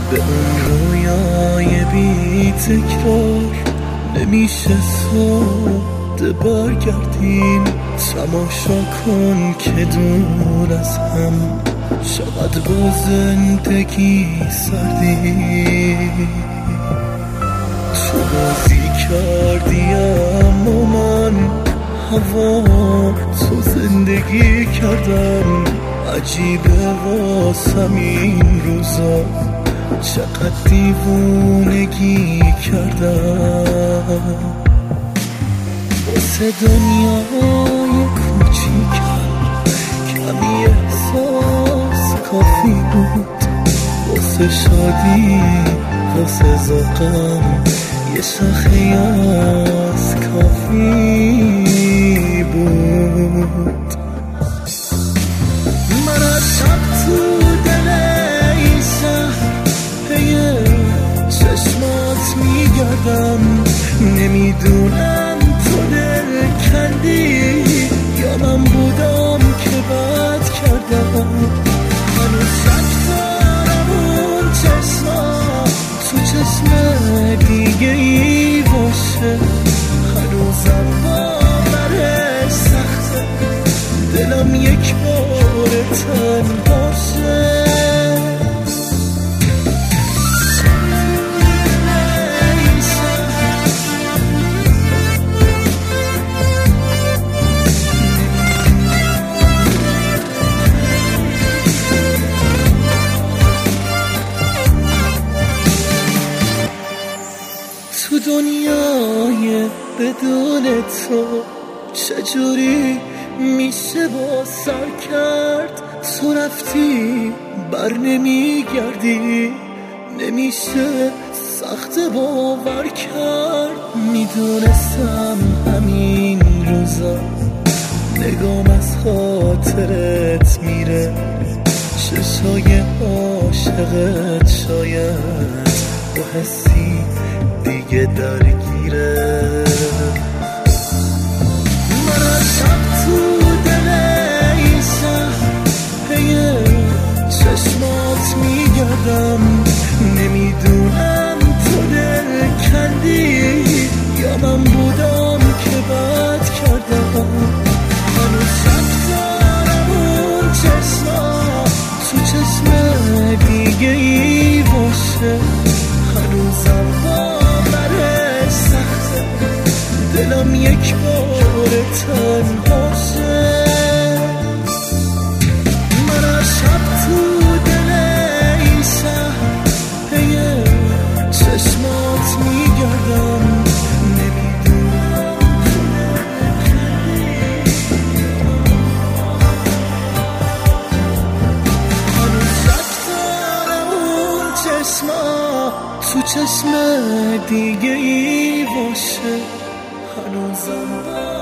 به اون رویای بی تکرار نمیشه ساده برگردیم. تماشا کن که دور از هم چقدر با زندگی سردی. تو بازی کردی اما من هوا تو زندگی کردم. عجیبه واسم این روزا چقدر دیوونگی کردم. واسه دنیای کوچیکم کمی احساس کافی بود. واسه شادی واسه ذوقم یه شاخه یاس کافی بود. من از شب تو دل این شهر پی چشمات میگردم. نمیدونم تو دل کندی یا من بودم که بد کردم. هنوز شک دارم اون چشمات تو چشم دیگه ای باشه. هنوزم باورش سخته دلم یک بار تنها شه. تو دنیای بدون تو چجوری میشه با سر کرد؟ تو رفتی بر نمیگردی نمیشه سخت باور کرد. میدونستم همین روزا نگام از خاطرت میره. چشای عاشقت شاید با حسی دیگه درگیره. من از شب تو دل این شهر پی چشمات میگردم. نمیدونم تو دل کندی یا من بودم که بد کردم. هنوز شک دارم اون چشمات تو چشم دیگه ای باشه. هنوزم باورش سخته دلم یک بار تنها شه. من از شب تو دل این شهر پی چشمات میگردم. نمیدونم تو هنوز شک دارم اون چشمات تو چشم دیگه ای باشه. هنوزم